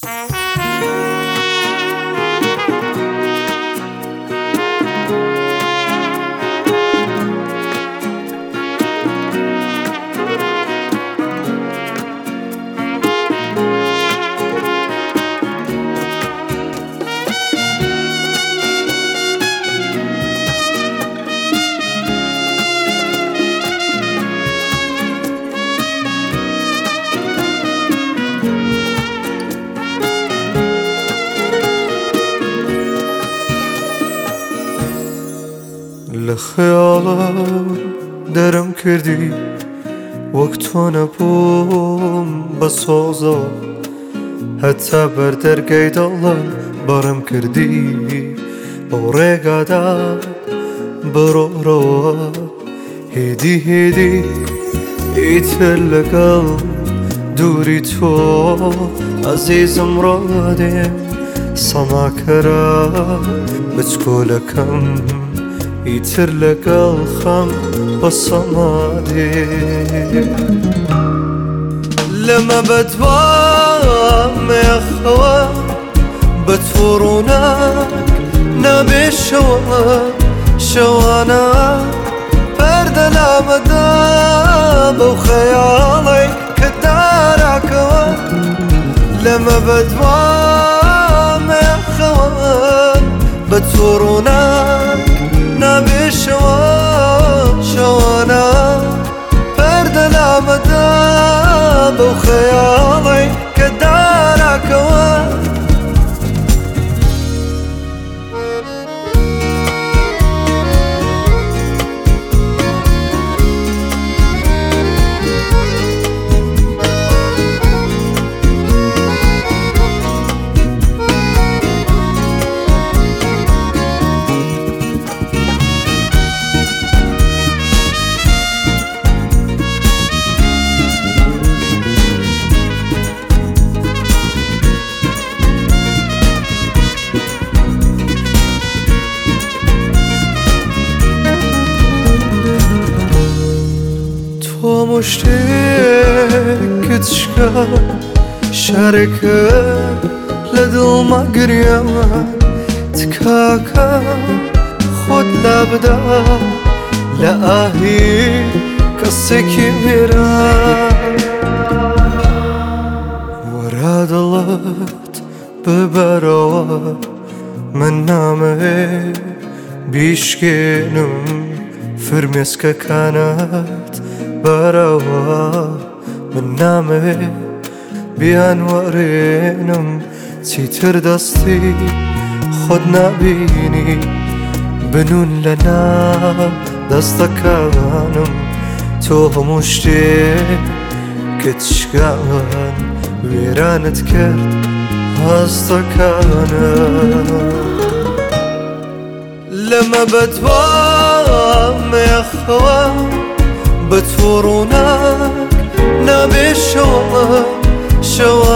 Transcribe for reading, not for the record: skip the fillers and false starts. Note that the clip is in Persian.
لخيالك درم كردي وقتنا بوم بسوزا حتى بردر قيد الله برم كردي بوريقا دا برو روا هيدي يتلك دوري تو عزيز مرادي صنع كرا بتقولكم يتر لك الخم بالصمادي لما بتوام يا خوا بتفورونك نبي شوانا برد الأمداب وخيالي كدارك لما بتوام يا خوا بتفورونك نبي شوانا برد الأمداب وخيالي كدارك مشتاق تشكى شاركة لدل ما قريما تكاكا خد لابدا لآهي كالسكيرا وراد اللات ببروا من نامه بيشكينم فرمسكا كانت بروا من نامه بأنوارينم تيتر دستي خدنا بيني بنون لنا دستكانم تو مشتاق كتشكان ويرانت كرد هستكانم لما بتوام يا خوان بتفورونك نبي شوانا